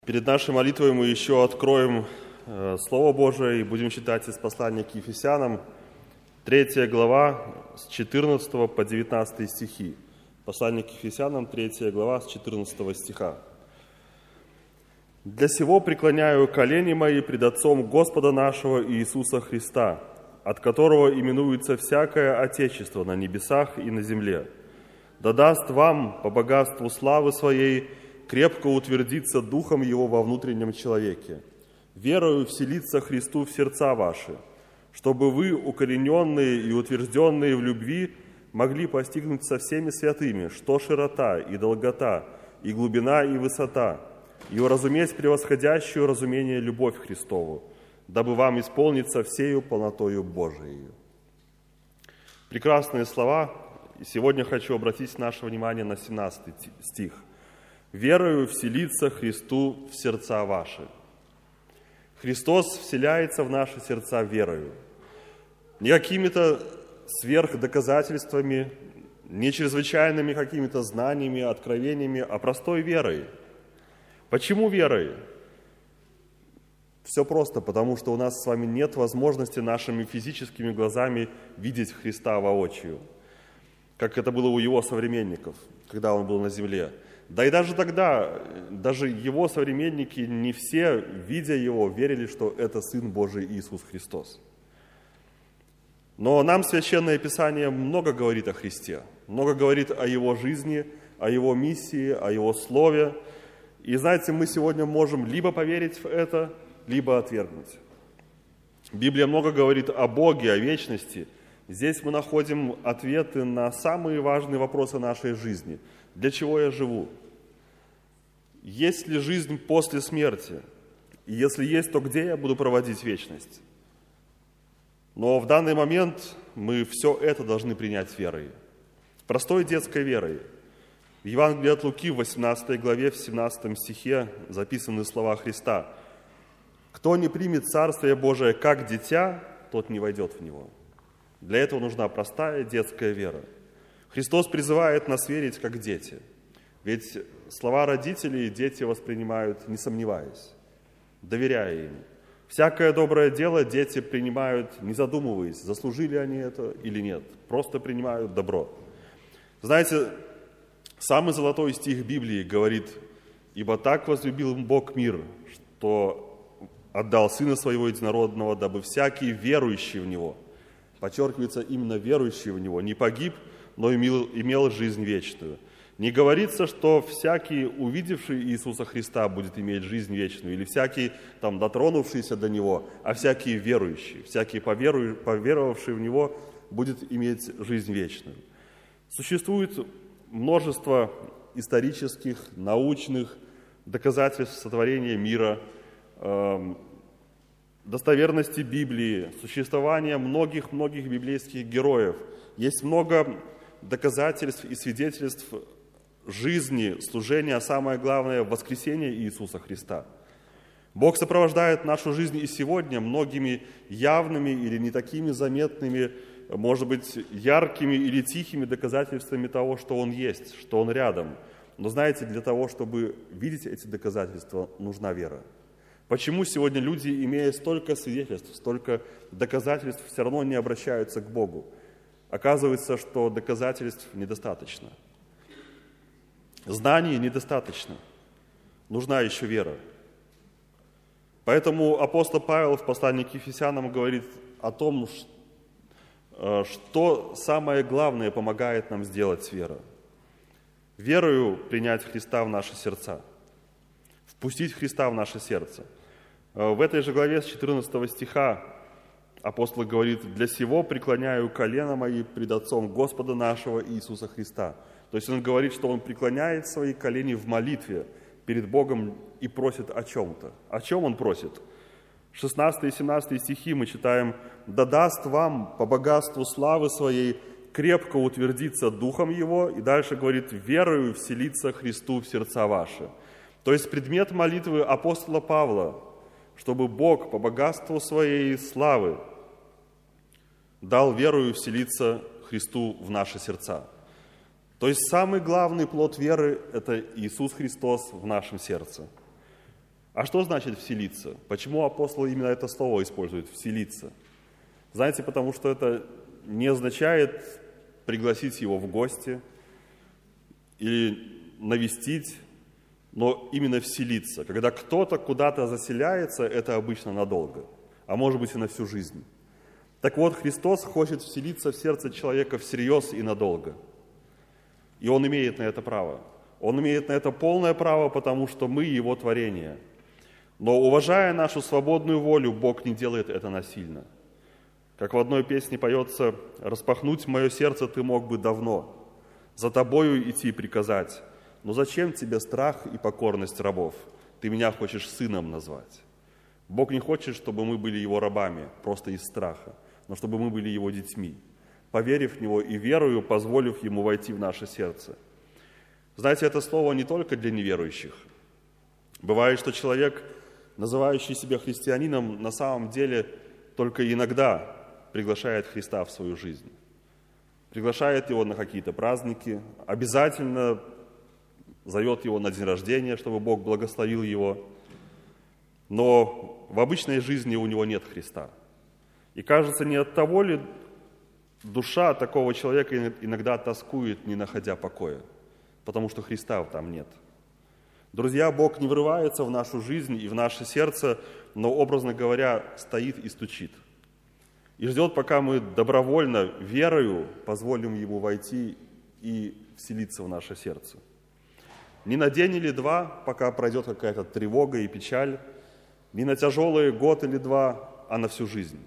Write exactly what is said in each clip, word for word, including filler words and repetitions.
Перед нашей молитвой мы еще откроем Слово Божие и будем читать из послания к Ефесянам, третья глава, с четырнадцатого по девятнадцатый стихи. Послание к Ефесянам, третья глава, с четырнадцатого стиха. «Для сего преклоняю колени мои пред Отцом Господа нашего Иисуса Христа, от которого именуется всякое Отечество на небесах и на земле. Да даст вам по богатству славы Своей крепко утвердиться Духом Его во внутреннем человеке, верою вселиться Христу в сердца ваши, чтобы вы, укорененные и утвержденные в любви, могли постигнуть со всеми святыми, что широта и долгота, и глубина и высота, и уразуметь превосходящую разумение любовь Христову, дабы вам исполниться всею полнотою Божией». Прекрасные слова. И сегодня хочу обратить наше внимание на семнадцатый стих. «Верою вселиться Христу в сердца ваши». Христос вселяется в наши сердца верою. Не какими-то сверхдоказательствами, не чрезвычайными какими-то знаниями, откровениями, а простой верой. Почему верой? Все просто, потому что у нас с вами нет возможности нашими физическими глазами видеть Христа воочию, как это было у его современников, когда он был на земле. Да и даже тогда, даже его современники, не все, видя его, верили, что это Сын Божий Иисус Христос. Но нам Священное Писание много говорит о Христе, много говорит о Его жизни, о Его миссии, о Его Слове. И знаете, мы сегодня можем либо поверить в это, либо отвергнуть. Библия много говорит о Боге, о вечности. Здесь мы находим ответы на самые важные вопросы нашей жизни. Для чего я живу? Есть ли жизнь после смерти? И если есть, то где я буду проводить вечность? Но в данный момент мы все это должны принять верой. Простой детской верой. В Евангелии от Луки в восемнадцатой главе, в семнадцатом стихе записаны слова Христа. «Кто не примет Царствие Божие как дитя, тот не войдет в него». Для этого нужна простая детская вера. Христос призывает нас верить как дети. Ведь слова родителей дети воспринимают, не сомневаясь, доверяя им. Всякое доброе дело дети принимают, не задумываясь, заслужили они это или нет. Просто принимают добро. Знаете, самый золотой стих Библии говорит: «Ибо так возлюбил Бог мир, что отдал Сына Своего Единородного, дабы всякий верующий в Него», подчеркивается именно верующий в Него, не погиб, но имел, имел жизнь вечную. Не говорится, что всякий, увидевший Иисуса Христа, будет иметь жизнь вечную, или всякий, там, дотронувшийся до Него, а всякий верующий, всякий, поверу, поверовавший в Него, будет иметь жизнь вечную. Существует множество исторических, научных доказательств сотворения мира, э, достоверности Библии, существования многих-многих библейских героев. Есть много доказательств и свидетельств жизни, служения, а самое главное, воскресения Иисуса Христа. Бог сопровождает нашу жизнь и сегодня многими явными или не такими заметными, может быть, яркими или тихими доказательствами того, что Он есть, что Он рядом. Но знаете, для того, чтобы видеть эти доказательства, нужна вера. Почему сегодня люди, имея столько свидетельств, столько доказательств, все равно не обращаются к Богу? Оказывается, что доказательств недостаточно. Знаний недостаточно. Нужна еще вера. Поэтому апостол Павел в послании к Ефесянам говорит о том, что самое главное помогает нам сделать вера. Верою принять Христа в наши сердца. Впустить Христа в наше сердце. В этой же главе с четырнадцатого стиха апостол говорит: «Для сего преклоняю колено мои пред Отцом Господа нашего Иисуса Христа». То есть он говорит, что он преклоняет свои колени в молитве перед Богом и просит о чем-то. О чем он просит? шестнадцатый и семнадцатый стихи мы читаем: «Да даст вам по богатству славы Своей крепко утвердиться Духом Его». И дальше говорит: «Верою вселиться Христу в сердца ваши». То есть предмет молитвы апостола Павла, чтобы Бог по богатству Своей славы дал верою вселиться Христу в наши сердца. То есть самый главный плод веры – это Иисус Христос в нашем сердце. А что значит «вселиться»? Почему апостол именно это слово использует «вселиться»? Знаете, потому что это не означает пригласить его в гости или навестить, но именно вселиться. Когда кто-то куда-то заселяется, это обычно надолго, а может быть и на всю жизнь. Так вот, Христос хочет вселиться в сердце человека всерьез и надолго. И Он имеет на это право. Он имеет на это полное право, потому что мы Его творение. Но, уважая нашу свободную волю, Бог не делает это насильно. Как в одной песне поется: «Распахнуть мое сердце ты мог бы давно, за тобою идти приказать. Но зачем тебе страх и покорность рабов? Ты меня хочешь сыном назвать». Бог не хочет, чтобы мы были Его рабами, просто из страха, но чтобы мы были Его детьми, поверив в Него и верою, позволив Ему войти в наше сердце. Знаете, это слово не только для неверующих. Бывает, что человек, называющий себя христианином, на самом деле только иногда приглашает Христа в свою жизнь. Приглашает Его на какие-то праздники, обязательно зовет Его на день рождения, чтобы Бог благословил его. Но в обычной жизни у него нет Христа. И кажется, не от того ли душа такого человека иногда тоскует, не находя покоя, потому что Христа там нет. Друзья, Бог не врывается в нашу жизнь и в наше сердце, но, образно говоря, стоит и стучит. И ждет, пока мы добровольно, верою, позволим Ему войти и вселиться в наше сердце. Не на день или два, пока пройдет какая-то тревога и печаль, не на тяжелый год или два, а на всю жизнь.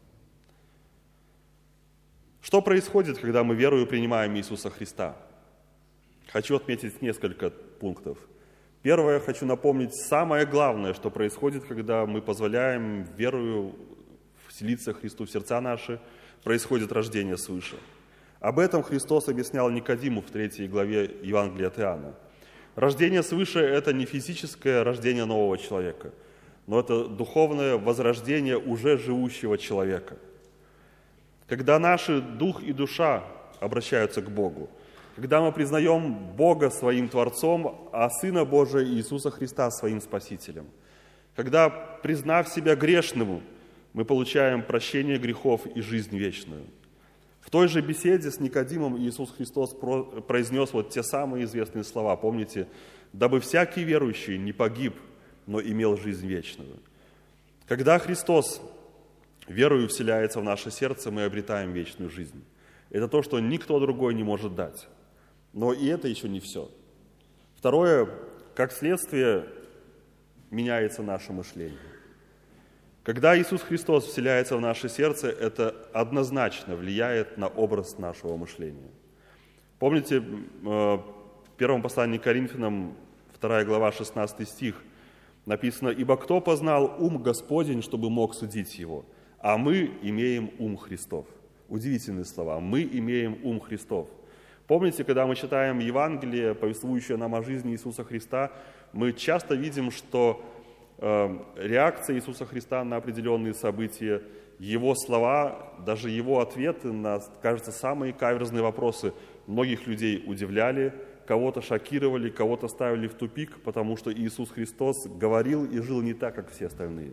Что происходит, когда мы верою принимаем Иисуса Христа? Хочу отметить несколько пунктов. Первое, хочу напомнить самое главное, что происходит, когда мы позволяем верою вселиться Христу в сердца наши, происходит рождение свыше. Об этом Христос объяснял Никодиму в третьей главе Евангелия от Иоанна. Рождение свыше – это не физическое рождение нового человека, но это духовное возрождение уже живущего человека. Когда наши дух и душа обращаются к Богу, когда мы признаем Бога своим Творцом, а Сына Божия Иисуса Христа своим Спасителем, когда, признав себя грешным, мы получаем прощение грехов и жизнь вечную. В той же беседе с Никодимом Иисус Христос произнес вот те самые известные слова, помните, «Дабы всякий верующий не погиб, но имел жизнь вечную». Когда Христос верою вселяется в наше сердце, мы обретаем вечную жизнь. Это то, что никто другой не может дать. Но и это еще не все. Второе, как следствие, меняется наше мышление. Когда Иисус Христос вселяется в наше сердце, это однозначно влияет на образ нашего мышления. Помните, в первом послании к Коринфянам, вторая глава, шестнадцатый стих, написано: «Ибо кто познал ум Господень, чтобы мог судить его? А мы имеем ум Христов». Удивительные слова. Мы имеем ум Христов. Помните, когда мы читаем Евангелие, повествующее нам о жизни Иисуса Христа, мы часто видим, что э, реакция Иисуса Христа на определенные события, Его слова, даже Его ответы на, кажется, самые каверзные вопросы многих людей удивляли, кого-то шокировали, кого-то ставили в тупик, потому что Иисус Христос говорил и жил не так, как все остальные.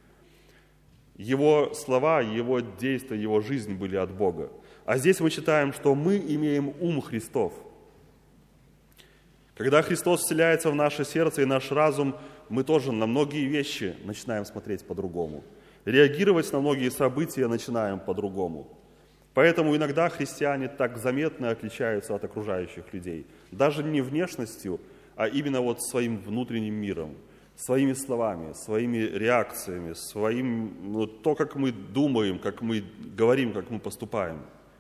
Его слова, Его действия, Его жизнь были от Бога. А здесь мы читаем, что мы имеем ум Христов. Когда Христос вселяется в наше сердце и наш разум, мы тоже на многие вещи начинаем смотреть по-другому. Реагировать на многие события начинаем по-другому. Поэтому иногда христиане так заметно отличаются от окружающих людей. Даже не внешностью, а именно вот своим внутренним миром, своими словами, своими реакциями, своим, ну, то, как мы думаем, как мы говорим, как мы поступаем.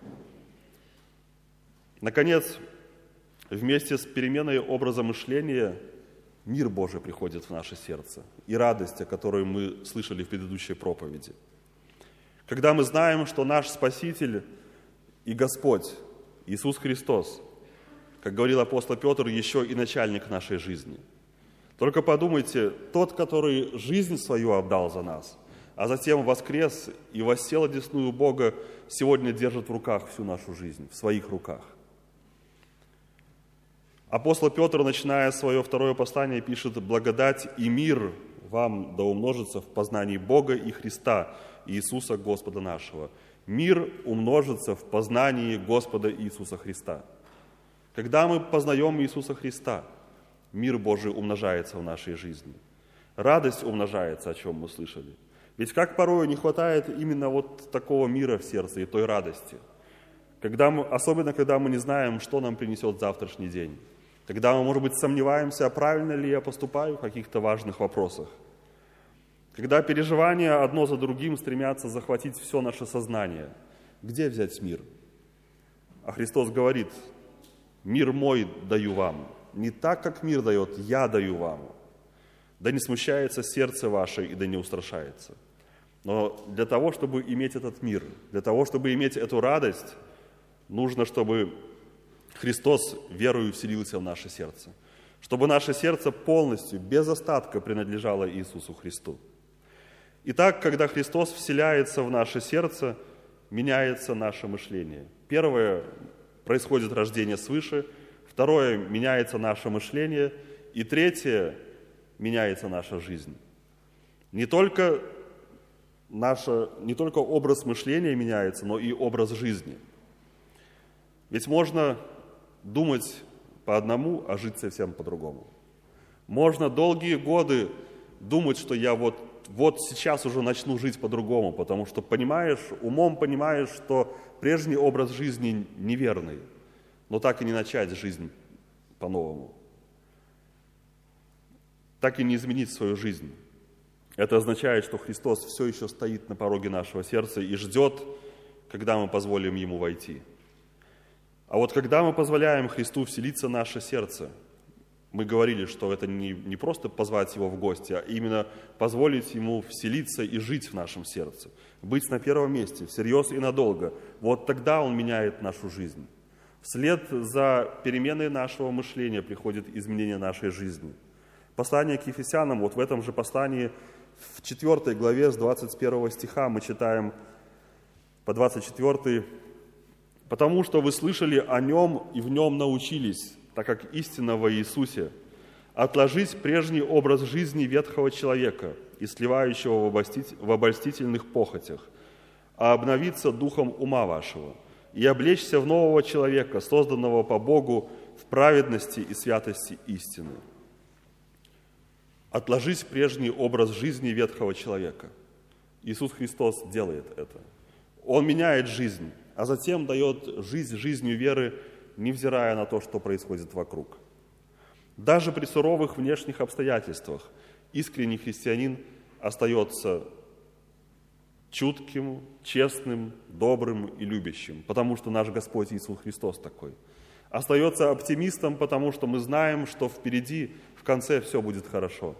Наконец, вместе с переменой образа мышления мир Божий приходит в наше сердце и радость, о которой мы слышали в предыдущей проповеди. Когда мы знаем, что наш Спаситель и Господь, Иисус Христос, как говорил апостол Петр, еще и начальник нашей жизни. Только подумайте, тот, который жизнь свою отдал за нас, а затем воскрес и воссел одесную Бога, сегодня держит в руках всю нашу жизнь, в своих руках. Апостол Петр, начиная свое второе послание, пишет: «Благодать и мир вам да умножится в познании Бога и Христа, Иисуса Господа нашего. Мир умножится в познании Господа Иисуса Христа. Когда мы познаем Иисуса Христа, мир Божий умножается в нашей жизни. Радость умножается, о чем мы слышали. Ведь как порою не хватает именно вот такого мира в сердце и той радости. Когда мы, особенно, когда мы не знаем, что нам принесет завтрашний день. Когда мы, может быть, сомневаемся, правильно ли я поступаю в каких-то важных вопросах. Когда переживания одно за другим стремятся захватить все наше сознание. Где взять мир? А Христос говорит: «Мир мой даю вам, не так, как мир дает, я даю вам. Да не смущается сердце ваше и да не устрашается». Но для того, чтобы иметь этот мир, для того, чтобы иметь эту радость, нужно, чтобы Христос верою вселился в наше сердце. Чтобы наше сердце полностью, без остатка принадлежало Иисусу Христу. Итак, когда Христос вселяется в наше сердце, меняется наше мышление. Первое, происходит рождение свыше. Второе, меняется наше мышление. И третье, меняется наша жизнь. Не только, наша, не только образ мышления меняется, но и образ жизни. Ведь можно думать по одному, а жить совсем по-другому. Можно долгие годы думать, что я вот, вот сейчас уже начну жить по-другому, потому что понимаешь, умом понимаешь, что прежний образ жизни неверный, но так и не начать жизнь по-новому. Так и не изменить свою жизнь. Это означает, что Христос все еще стоит на пороге нашего сердца и ждет, когда мы позволим Ему войти. А вот когда мы позволяем Христу вселиться в наше сердце, мы говорили, что это не, не просто позвать Его в гости, а именно позволить Ему вселиться и жить в нашем сердце, быть на первом месте, всерьез и надолго. Вот тогда Он меняет нашу жизнь. Вслед за переменой нашего мышления приходит изменение нашей жизни. Послание к Ефесянам, вот в этом же послании, в четвёртой главе с двадцать первого стиха мы читаем по двадцать четвёртый: «Потому что вы слышали о Нем и в Нем научились, так как истина во Иисусе, отложить прежний образ жизни ветхого человека и сливающего в обольстительных похотях, а обновиться духом ума вашего и облечься в нового человека, созданного по Богу в праведности и святости истины». Отложить прежний образ жизни ветхого человека. Иисус Христос делает это. Он меняет жизнь, а затем дает жизнь жизнью веры, невзирая на то, что происходит вокруг. Даже при суровых внешних обстоятельствах искренний христианин остается чутким, честным, добрым и любящим, потому что наш Господь Иисус Христос такой. Остается оптимистом, потому что мы знаем, что впереди, в конце все будет хорошо.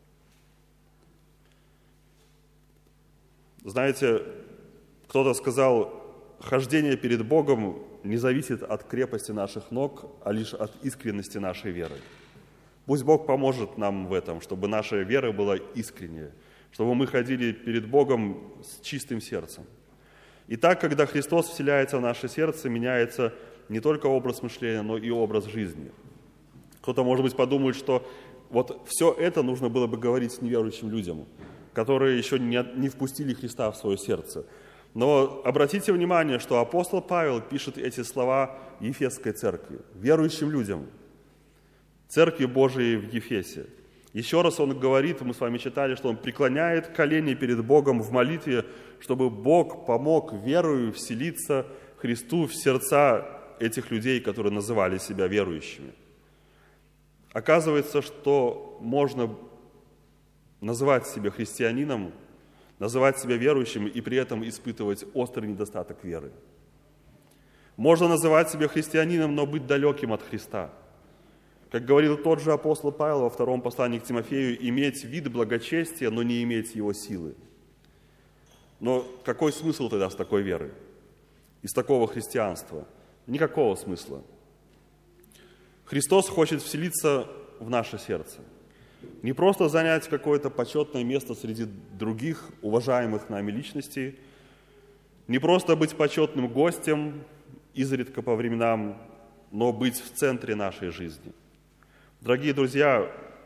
Знаете, кто-то сказал: хождение перед Богом не зависит от крепости наших ног, а лишь от искренности нашей веры. Пусть Бог поможет нам в этом, чтобы наша вера была искренняя, чтобы мы ходили перед Богом с чистым сердцем. Итак, когда Христос вселяется в наше сердце, меняется не только образ мышления, но и образ жизни. Кто-то, может быть, подумает, что вот все это нужно было бы говорить неверующим людям, которые еще не, не впустили Христа в свое сердце. Но обратите внимание, что апостол Павел пишет эти слова Ефесской церкви, верующим людям, церкви Божией в Ефесе. Еще раз он говорит, мы с вами читали, что он преклоняет колени перед Богом в молитве, чтобы Бог помог верою вселиться Христу в сердца этих людей, которые называли себя верующими. Оказывается, что можно называть себя христианином, называть себя верующим и при этом испытывать острый недостаток веры. Можно называть себя христианином, но быть далеким от Христа. Как говорил тот же апостол Павел во втором послании к Тимофею, иметь вид благочестия, но не иметь его силы. Но какой смысл тогда с такой веры? Из такого христианства? Никакого смысла. Христос хочет вселиться в наше сердце. Не просто занять какое-то почетное место среди других уважаемых нами личностей, не просто быть почетным гостем изредка по временам, но быть в центре нашей жизни. Дорогие друзья,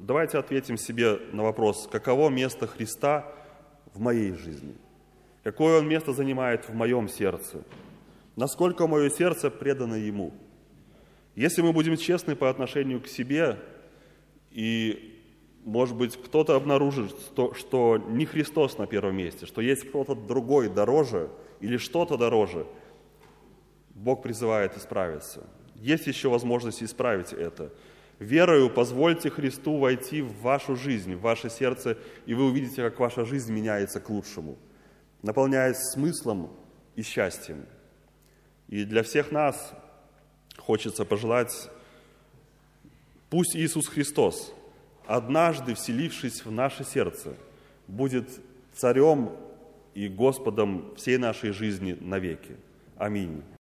давайте ответим себе на вопрос, каково место Христа в моей жизни? Какое Он место занимает в моем сердце? Насколько мое сердце предано Ему? Если мы будем честны по отношению к себе, и, может быть, кто-то обнаружит, что, что не Христос на первом месте, что есть кто-то другой дороже или что-то дороже, Бог призывает исправиться. Есть еще возможность исправить это. Верою позвольте Христу войти в вашу жизнь, в ваше сердце, и вы увидите, как ваша жизнь меняется к лучшему, наполняясь смыслом и счастьем. И для всех нас хочется пожелать, пусть Иисус Христос, однажды вселившись в наше сердце, будет Царем и Господом всей нашей жизни навеки. Аминь.